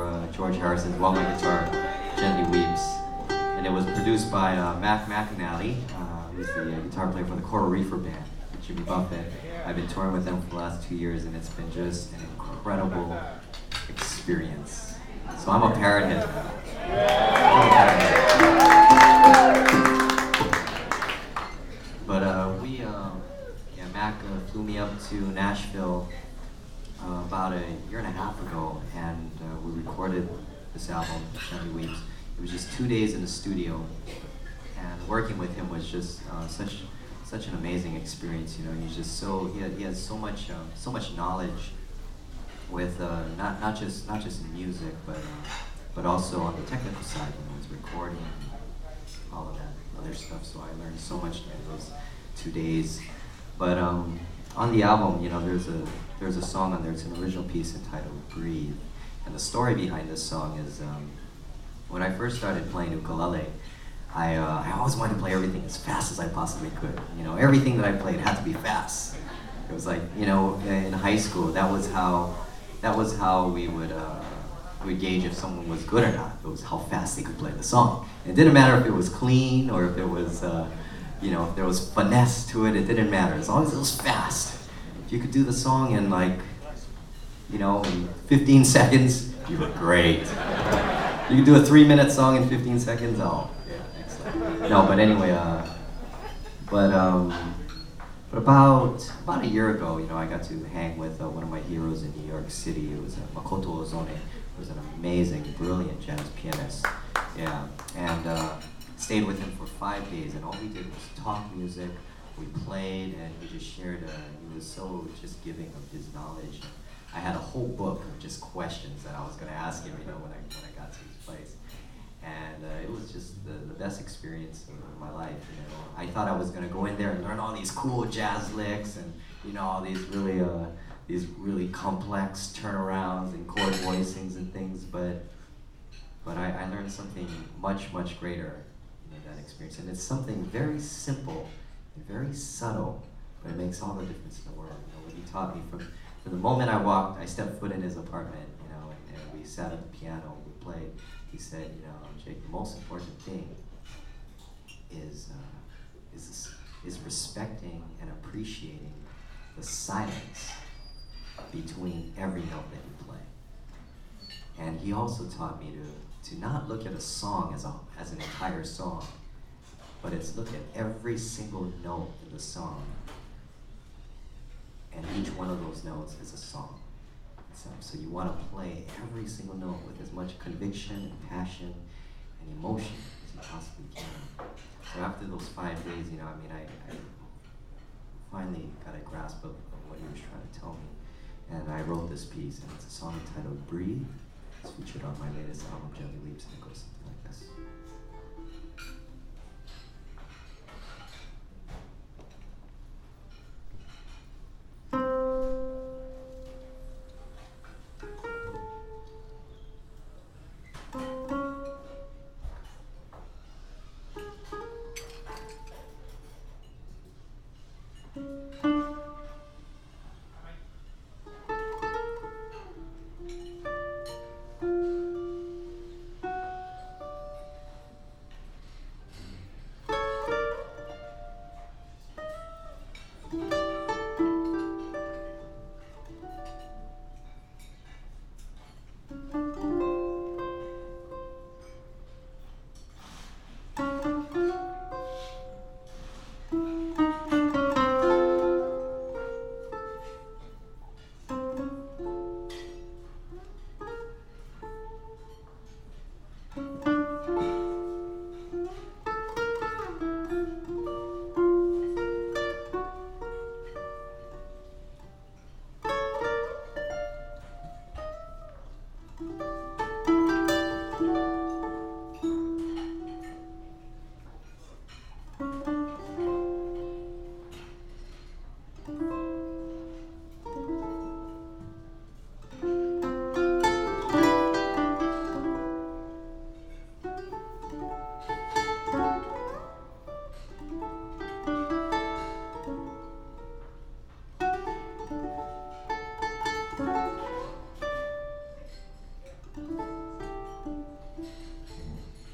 George Harrison's While My Guitar Gently Weeps. And it was produced by Mac McAnally, who's the guitar player for the Coral Reefer Band, with Jimmy Buffett. I've been touring with them for the last 2 years, and it's been just an incredible experience. So I'm a parrot head now. But Mac flew me up to Nashville about a year and a half ago, and we recorded this album, Gently Weeps. It was just 2 days in the studio, and working with him was just such an amazing experience. You know, he's just he has so much knowledge with not just in music, but also on the technical side. You know, his recording, all of that other stuff. So I learned so much in those 2 days. But on the album, you know, there's a song on there. It's an original piece entitled "Breathe," and the story behind this song is when I first started playing ukulele, I always wanted to play everything as fast as I possibly could. You know, everything that I played had to be fast. It was like, you know, in high school, that was how we would gauge if someone was good or not. It was how fast they could play the song. It didn't matter if it was clean or if it was, you know, if there was finesse to it. It didn't matter as long as it was fast. If you could do the song in like, you know, in 15 seconds, you were great. You could do a 3-minute song in 15 seconds. Oh, yeah, excellent. No, but anyway, but about a year ago, you know, I got to hang with one of my heroes in New York City. It was Makoto Ozone, who was an amazing, brilliant jazz pianist. Yeah, and stayed with him for 5 days, and all we did was talk music. We played, and we just shared. He was so just giving of his knowledge. I had a whole book of just questions that I was going to ask him, you know, when I got to his place. And it was just the best experience of my life, you know. I thought I was going to go in there and learn all these cool jazz licks and, you know, all these really complex turnarounds and chord voicings and things, but I learned something much greater in that experience. And it's something very simple and very subtle, but it makes all the difference in the world. You know, what he taught me from the moment I stepped foot in his apartment, you know, and we sat at the piano, we played. He said, you know, Jake, the most important thing is respecting and appreciating the silence between every note that you play. And he also taught me to not look at a song as an entire song, but it's look at every single note in the song. And each one of those notes is a song. So you want to play every single note with as much conviction and passion and emotion as you possibly can. So after those 5 days, you know, I mean, I finally got a grasp of what he was trying to tell me. And I wrote this piece, and it's a song entitled "Breathe." It's featured on my latest album, Gently Weeps, and it goes something like this.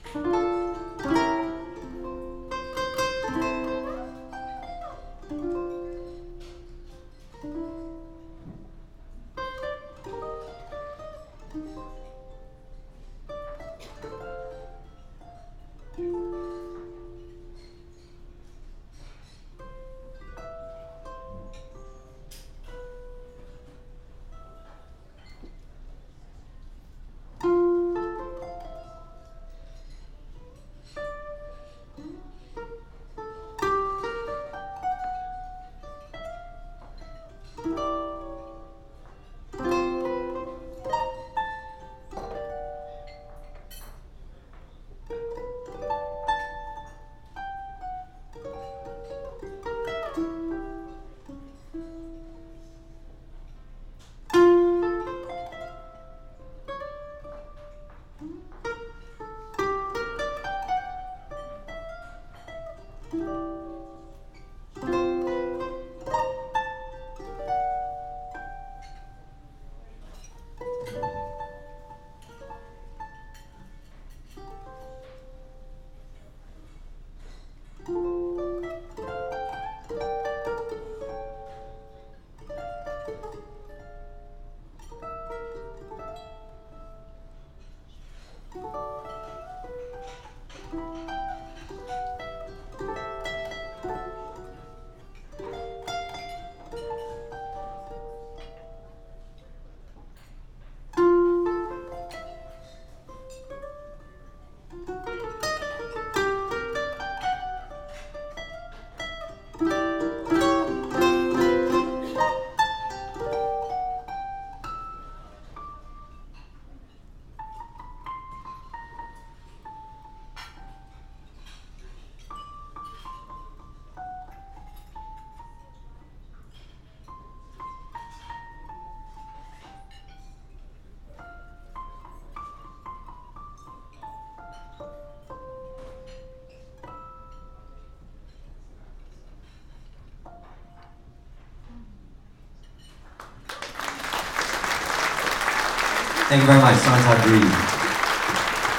Thank you very much. Summertime Breeze.